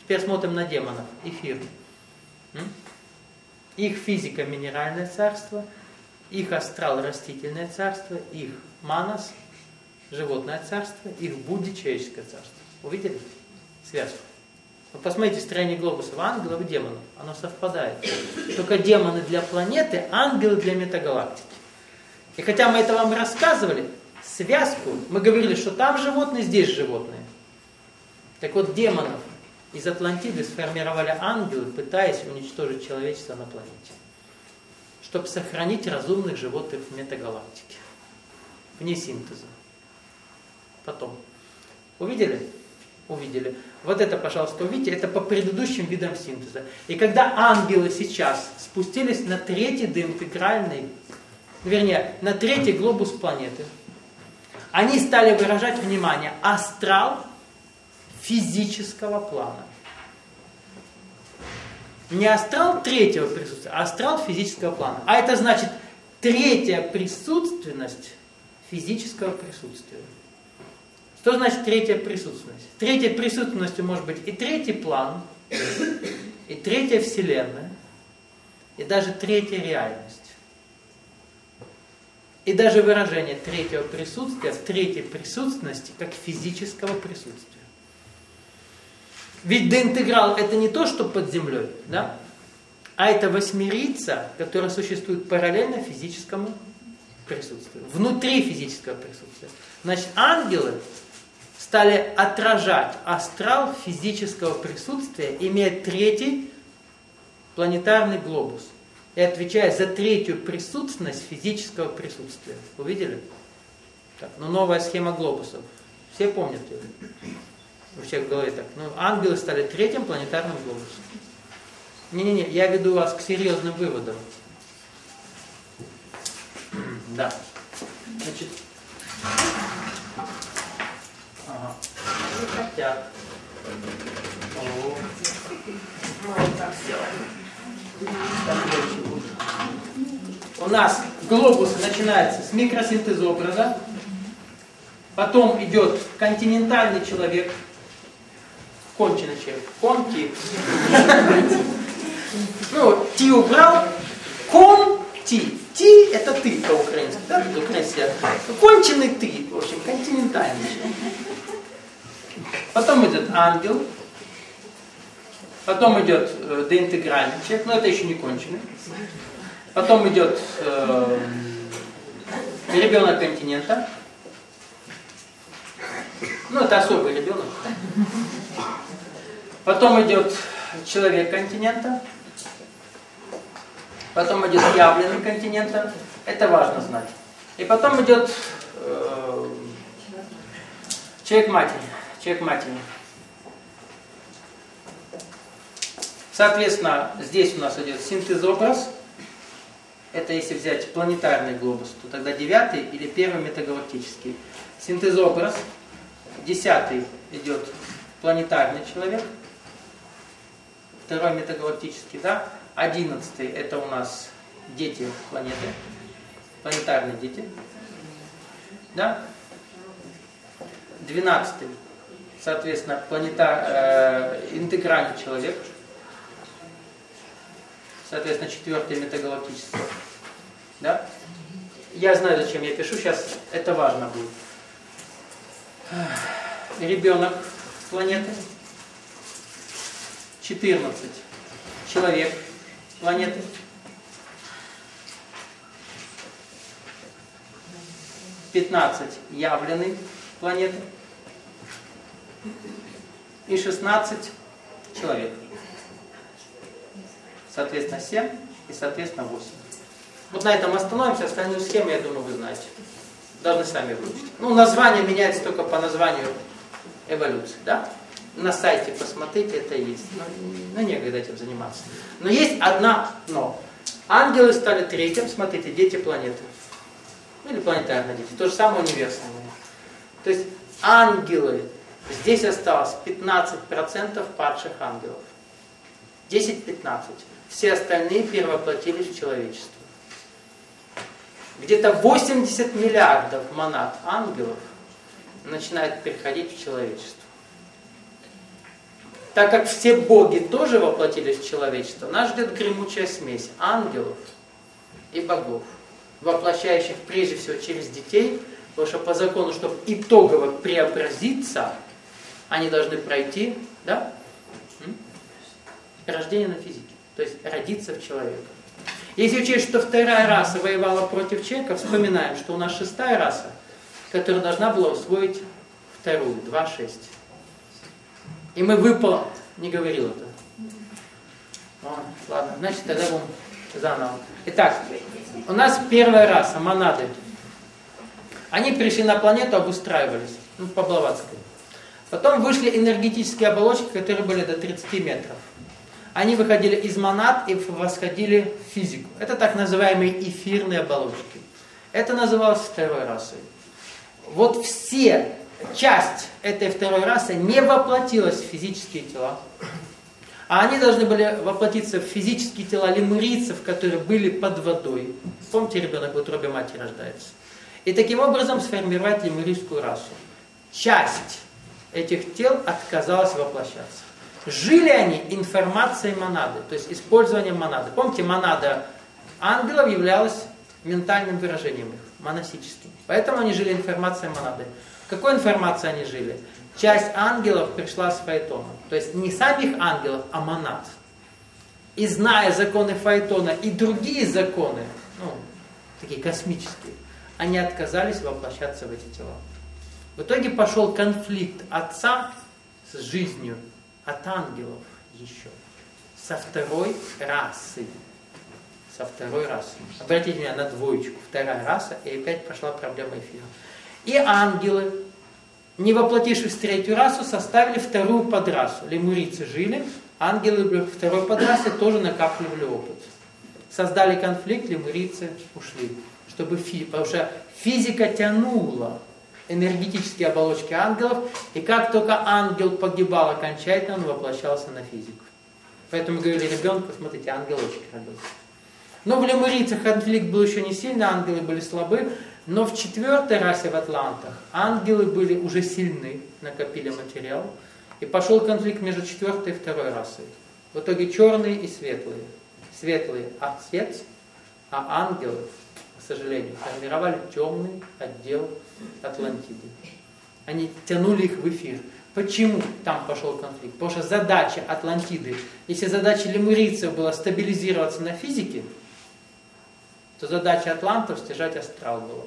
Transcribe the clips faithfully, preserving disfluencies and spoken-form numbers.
Теперь смотрим на демонов. Эфир. Их физика минеральное царство, их астрал растительное царство, их манас животное царство, их будди человеческое царство. Увидели связку? Вот посмотрите строение глобусов ангелов и демонов. Оно совпадает. Только демоны для планеты, ангелы для метагалактики. И хотя мы это вам рассказывали, связку, мы говорили, что там животные, здесь животные. Так вот, демонов из Атлантиды сформировали ангелы, пытаясь уничтожить человечество на планете. Чтобы сохранить разумных животных в метагалактике. Вне синтеза. Потом. Увидели? Увидели. Вот это, пожалуйста, увидите. Это по предыдущим видам синтеза. И когда ангелы сейчас спустились на третий доинтегральный, вернее, на третий глобус планеты, они стали выражать, внимание, астрал физического плана. Не астрал третьего присутствия, а астрал физического плана. А это значит третья присутственность физического присутствия. Что значит третья присутственность? Третьей присутственностью может быть и третий план, и третья вселенная, и даже третья реальность. И даже выражение третьего присутствия в третьей присутственности как физического присутствия. Ведь деинтеграл это не то, что под землей, да? А это восьмерица, которая существует параллельно физическому присутствию. Внутри физического присутствия. Значит, ангелы стали отражать астрал физического присутствия, имея третий планетарный глобус. И отвечая за третью присутственность физического присутствия. Увидели? Так, ну новая схема глобусов. Все помнят ее? У всех в голове так. Ну, ангелы стали третьим планетарным глобусом. Не-не-не, я веду вас к серьезным выводам. Да. Значит. Ага. Не хотят. О. Ну, вот так сделаем. У нас глобус начинается с микросинтеза образа. Потом идет континентальный человек. Конченый человек. Конти. Ну, ти убрал. Кон-ти. Ти это ты по-украински. Да? Украински. Конченый ты. В общем, континентальный человек. Потом идет ангел. Потом идет э, деинтегральный человек. Но это еще не конченый. Потом идет э, ребенок континента. Ну, это особый ребенок. Потом идет человек континента. Потом идет явленный континента. Это важно знать. И потом идет э, человек матери. Человек матери. Соответственно, здесь у нас идет синтез-образ. Это если взять планетарный глобус, то тогда девятый или первый метагалактический. Синтез-образ. Десятый идет планетарный человек. Второй метагалактический, да? Одиннадцатый это у нас дети планеты. Планетарные дети. Да? Двенадцатый, соответственно, планетар, э, интегральный человек. Соответственно, четвертый метагалактический. Да? Я знаю, зачем я пишу, сейчас это важно будет. Ребенок планеты. четырнадцать. Человек планеты. пятнадцать. Явленный планеты. И шестнадцать. Человек. Соответственно, семь и, соответственно, восемь. Вот на этом остановимся. Остальную схему, я думаю, вы знаете. Должны сами выучить. Ну, название меняется только по названию эволюции, да? На сайте посмотрите, это есть. Но, ну, некогда этим заниматься. Но есть одна но. Ангелы стали третьим, смотрите, дети планеты. Или планетарные дети. То же самое универсальное. То есть ангелы, здесь осталось пятнадцать процентов падших ангелов. десять-пятнадцать. Все остальные перевоплотились в человечество. Где-то восемьдесят миллиардов монад ангелов начинают переходить в человечество. так как все боги тоже воплотились в человечество, нас ждет гремучая смесь ангелов и богов, воплощающих прежде всего через детей, потому что по закону, чтобы итогово преобразиться, они должны пройти, да, рождение на физике, то есть родиться в человека. Если учесть, что вторая раса воевала против человека, вспоминаем, что у нас шестая раса, которая должна была усвоить вторую, два шесть. И мы выпал, не говорил это. О, ладно, значит, тогда будем заново. Итак, у нас первая раса, монады. Они пришли на планету, обустраивались, ну, по Блаватской. Потом вышли энергетические оболочки, которые были до тридцати метров. Они выходили из монад и восходили в физику. Это так называемые эфирные оболочки. Это называлось второй расой. Вот все, часть этой второй расы не воплотилась в физические тела. А они должны были воплотиться в физические тела лемурийцев, которые были под водой. Помните, ребенок в утробе матери рождается. И таким образом сформировать лемурийскую расу. Часть этих тел отказалась воплощаться. Жили они информацией монады, то есть использованием монады. Помните, монада ангелов являлась ментальным выражением их, монасическим. Поэтому они жили информацией монады. Какой информацией они жили? Часть ангелов пришла с Фаэтона. То есть не самих ангелов, а монад. И зная законы Фаэтона и другие законы, ну, такие космические, они отказались воплощаться в эти тела. В итоге пошел конфликт отца с жизнью от ангелов еще. Со второй расы. Со второй расы. Обратите внимание на двоечку. Вторая раса, и опять пошла проблема эфира. И ангелы, не воплотившись в третью расу, составили вторую подрасу. Лемурийцы жили, ангелы второй подрасы тоже накапливали опыт. Создали конфликт, лемурийцы ушли. Чтобы фи... Потому что физика тянула энергетические оболочки ангелов, и как только ангел погибал окончательно, он воплощался на физику. Поэтому говорили ребенку, смотрите, ангелочек родился. Но в лемурийцах конфликт был еще не сильный, ангелы были слабы, но в четвертой расе в атлантах ангелы были уже сильны, накопили материал, и пошел конфликт между четвертой и второй расой. В итоге черные и светлые. Светлые отец, а ангелы, к сожалению, формировали темный отдел Атлантиды. Они тянули их в эфир. Почему там пошел конфликт? Потому что задача Атлантиды, если задача лемурийцев была стабилизироваться на физике, то задача атлантов стяжать астрал была.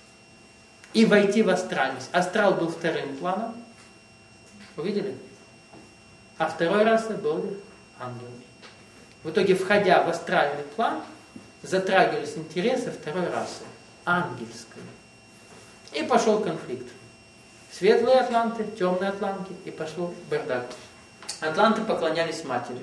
И войти в астральность. Астрал был вторым планом. Увидели? А второй расой были ангелы. В итоге, входя в астральный план, затрагивались интересы второй расы, ангельской. И пошел конфликт. Светлые атланты, темные атланты, и пошел бардак. Атланты поклонялись матери.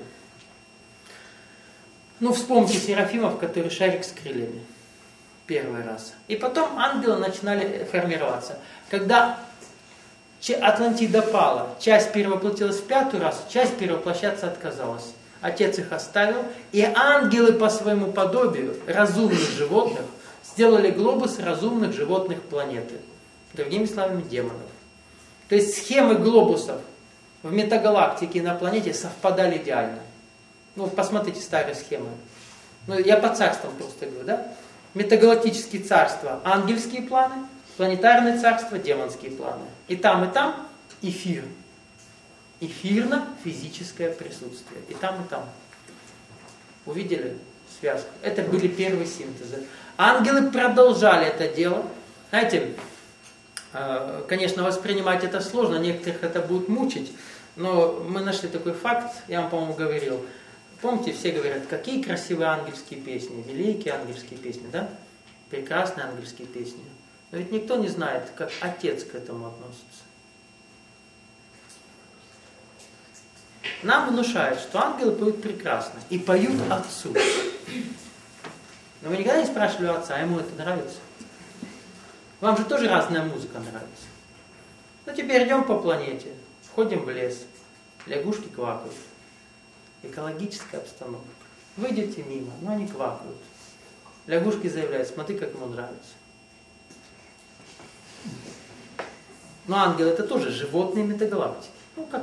Ну, вспомните Серафимов, который шарик с крыльями. Первая раса. И потом ангелы начинали формироваться. Когда Атлантида пала, часть перевоплотилась в пятую расу, часть перевоплощаться отказалась. Отец их оставил, и ангелы по своему подобию разумных животных сделали глобус разумных животных планеты. Другими словами, демонов. То есть схемы глобусов в метагалактике и на планете совпадали идеально. Ну, посмотрите старые схемы. Ну, я по царствам просто говорю, да? Метагалактические царства – ангельские планы, планетарные царства – демонские планы. И там, и там эфир. Эфирно-физическое присутствие. И там, и там. Увидели связку? Это были первые синтезы. Ангелы продолжали это дело. Знаете, конечно, воспринимать это сложно, некоторых это будет мучить, но мы нашли такой факт, я вам, по-моему, говорил. Помните, все говорят, какие красивые ангельские песни, великие ангельские песни, да? Прекрасные ангельские песни. Но ведь никто не знает, как Отец к этому относится. Нам внушают, что ангелы поют прекрасно и поют Отцу. Но вы никогда не спрашивали у Отца, а ему это нравится? Вам же тоже разная музыка нравится. Ну теперь идем по планете, входим в лес, лягушки квакают. Экологическая обстановка. Вы идете мимо, но они квакают. Лягушки заявляют, смотри, как ему нравится. Но ангелы это тоже животные метагалактики. Ну, как